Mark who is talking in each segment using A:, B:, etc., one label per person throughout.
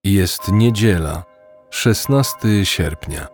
A: Jest niedziela, 16 sierpnia.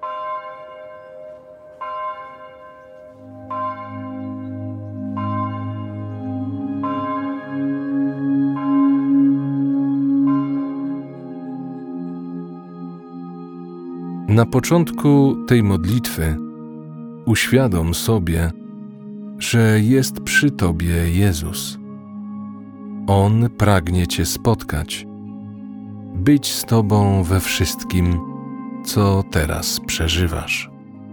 A: Na początku tej modlitwy uświadom sobie, że jest przy Tobie Jezus. On pragnie Cię spotkać, być z Tobą we wszystkim, co teraz przeżywasz.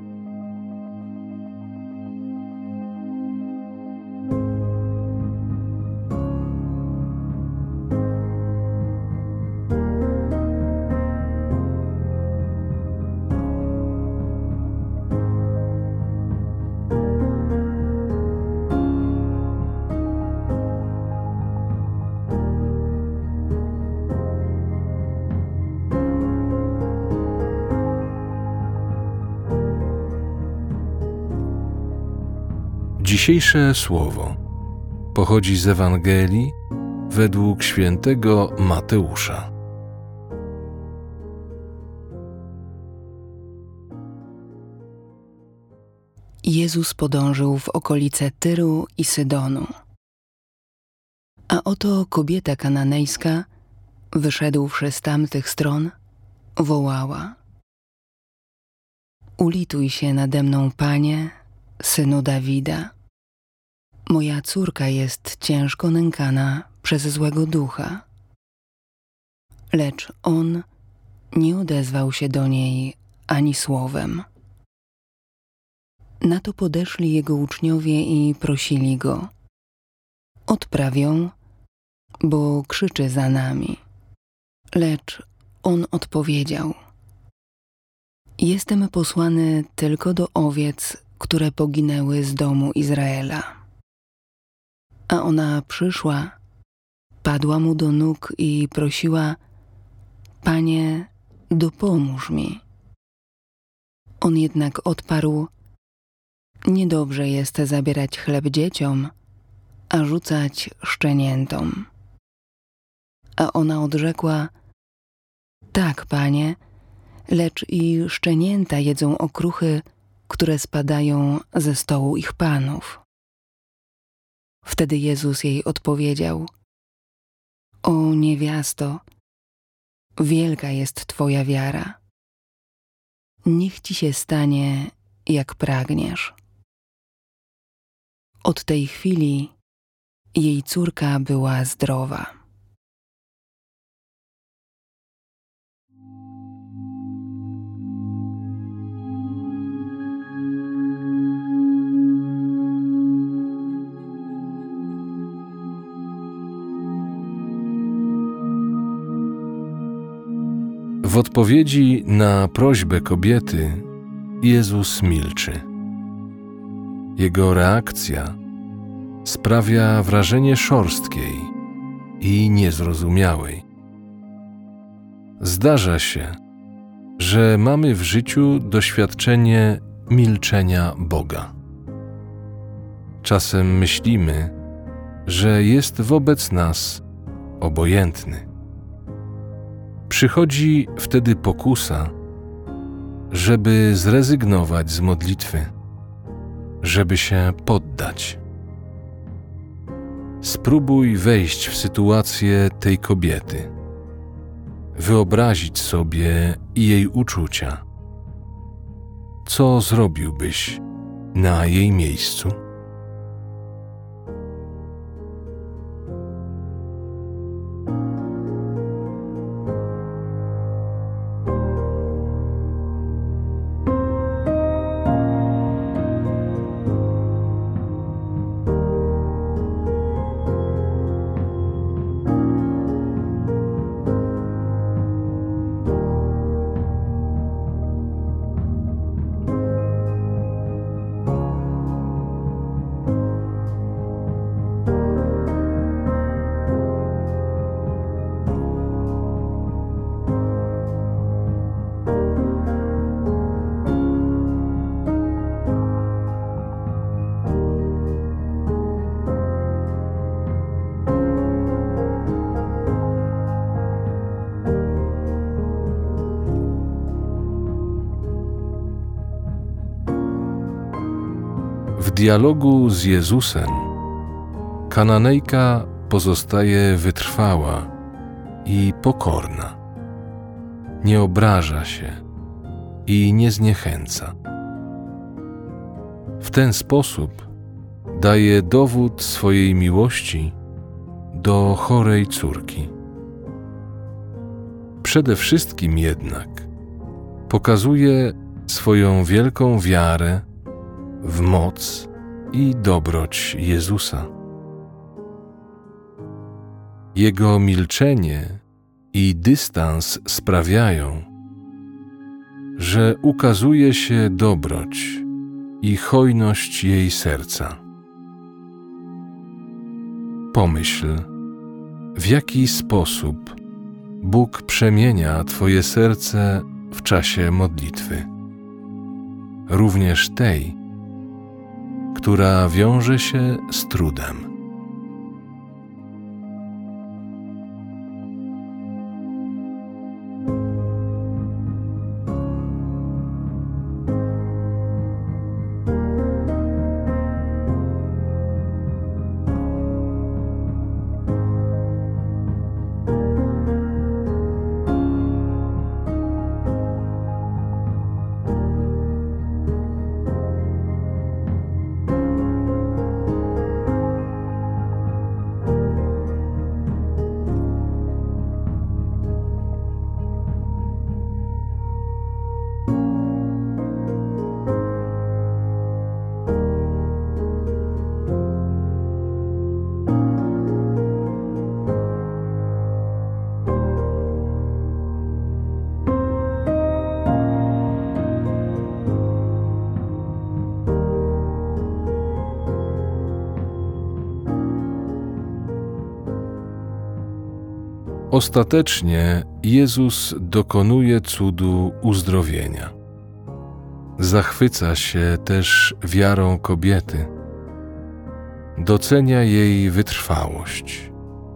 A: Dzisiejsze słowo pochodzi z Ewangelii według świętego Mateusza.
B: Jezus podążył w okolice Tyru i Sydonu. A oto kobieta kananejska, wyszedłszy z tamtych stron, wołała: Ulituj się nade mną, Panie, Synu Dawida. Moja córka jest ciężko nękana przez złego ducha. Lecz on nie odezwał się do niej ani słowem. Na to podeszli jego uczniowie i prosili go: Odpraw ją, bo krzyczy za nami. Lecz on odpowiedział: Jestem posłany tylko do owiec, które poginęły z domu Izraela. A ona przyszła, padła mu do nóg i prosiła: Panie, dopomóż mi. On jednak odparł: Niedobrze jest zabierać chleb dzieciom, a rzucać szczeniętom. A ona odrzekła: Tak, Panie, lecz i szczenięta jedzą okruchy, które spadają ze stołu ich panów. Wtedy Jezus jej odpowiedział: O niewiasto, wielka jest Twoja wiara. Niech Ci się stanie, jak pragniesz. Od tej chwili jej córka była zdrowa.
A: W odpowiedzi na prośbę kobiety Jezus milczy. Jego reakcja sprawia wrażenie szorstkiej i niezrozumiałej. Zdarza się, że mamy w życiu doświadczenie milczenia Boga. Czasem myślimy, że jest wobec nas obojętny. Przychodzi wtedy pokusa, żeby zrezygnować z modlitwy, żeby się poddać. Spróbuj wejść w sytuację tej kobiety, wyobrazić sobie jej uczucia. Co zrobiłbyś na jej miejscu? dialogu z Jezusem Kananejka pozostaje wytrwała i pokorna. Nie obraża się i nie zniechęca. W ten sposób daje dowód swojej miłości do chorej córki. Przede wszystkim jednak pokazuje swoją wielką wiarę w moc i dobroć Jezusa. Jego milczenie i dystans sprawiają, że ukazuje się dobroć i hojność jej serca. Pomyśl, w jaki sposób Bóg przemienia Twoje serce w czasie modlitwy, również tej, która wiąże się z trudem. Ostatecznie Jezus dokonuje cudu uzdrowienia. Zachwyca się też wiarą kobiety. Docenia jej wytrwałość.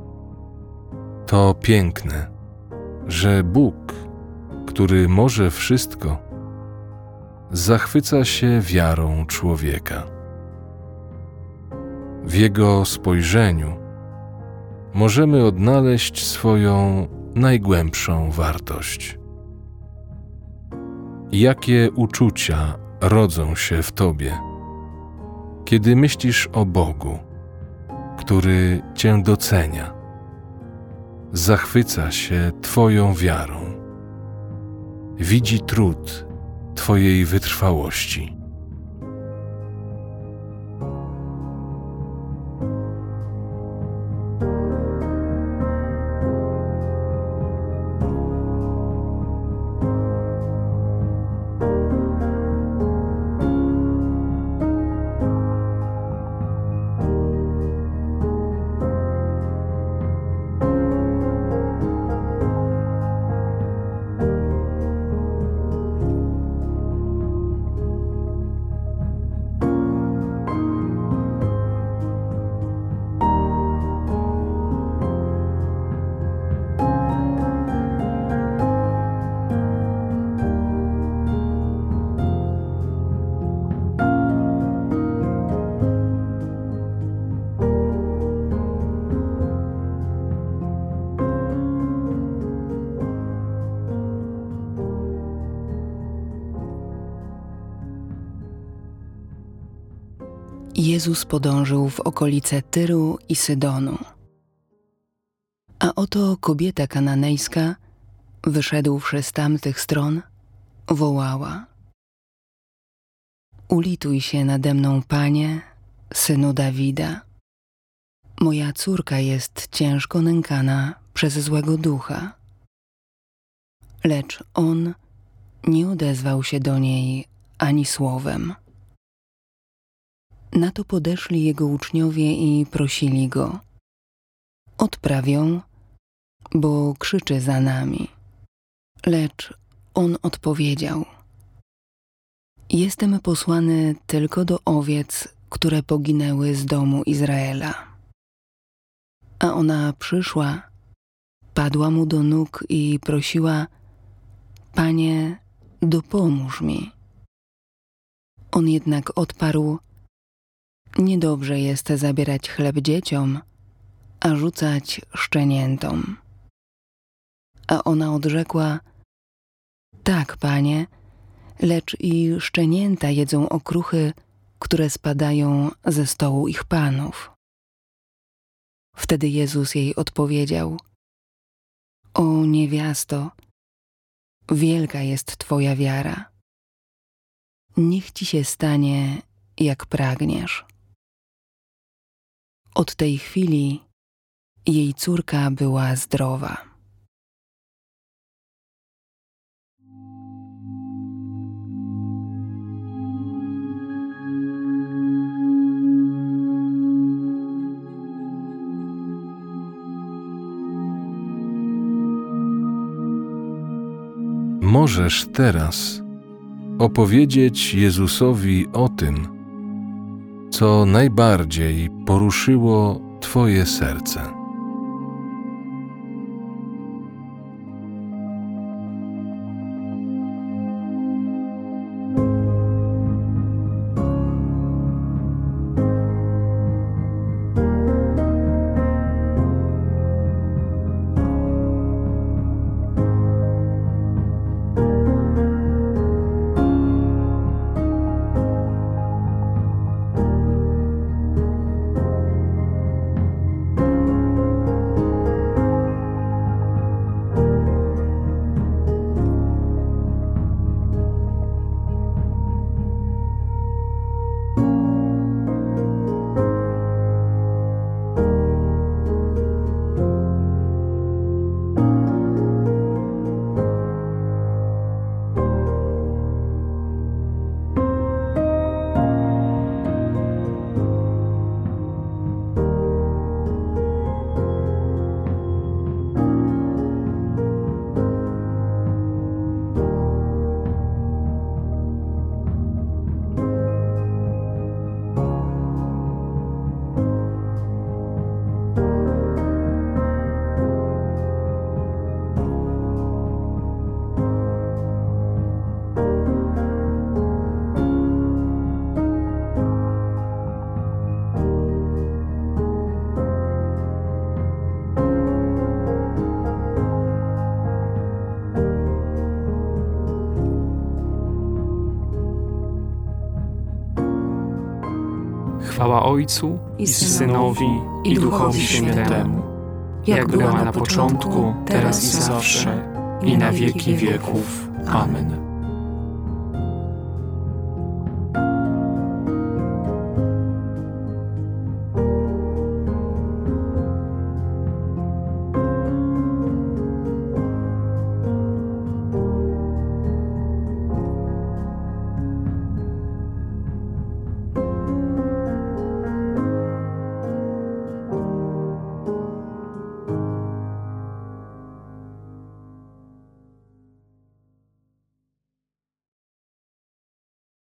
A: To piękne, że Bóg, który może wszystko, zachwyca się wiarą człowieka. W Jego spojrzeniu możemy odnaleźć swoją najgłębszą wartość. Jakie uczucia rodzą się w Tobie, kiedy myślisz o Bogu, który Cię docenia, zachwyca się Twoją wiarą, widzi trud Twojej wytrwałości.
B: Jezus podążył w okolice Tyru i Sydonu. A oto kobieta kananejska, wyszedłszy z tamtych stron, wołała: Ulituj się nade mną, Panie, Synu Dawida. Moja córka jest ciężko nękana przez złego ducha. Lecz on nie odezwał się do niej ani słowem. Na to podeszli jego uczniowie i prosili go: Odpraw ją, bo krzyczy za nami. Lecz on odpowiedział: Jestem posłany tylko do owiec, które poginęły z domu Izraela. A ona przyszła, padła mu do nóg i prosiła: Panie, dopomóż mi. On jednak odparł: Niedobrze jest zabierać chleb dzieciom, a rzucać szczeniętom. A ona odrzekła: tak, Panie, lecz i szczenięta jedzą okruchy, które spadają ze stołu ich panów. Wtedy Jezus jej odpowiedział: o niewiasto, wielka jest Twoja wiara. Niech Ci się stanie, jak pragniesz. Od tej chwili jej córka była zdrowa.
A: Możesz teraz opowiedzieć Jezusowi o tym, co najbardziej poruszyło Twoje serce.
C: Chwała Ojcu i Synowi, i Duchowi Świętemu, jak była na początku, teraz i zawsze, i na wieki wieków. Amen.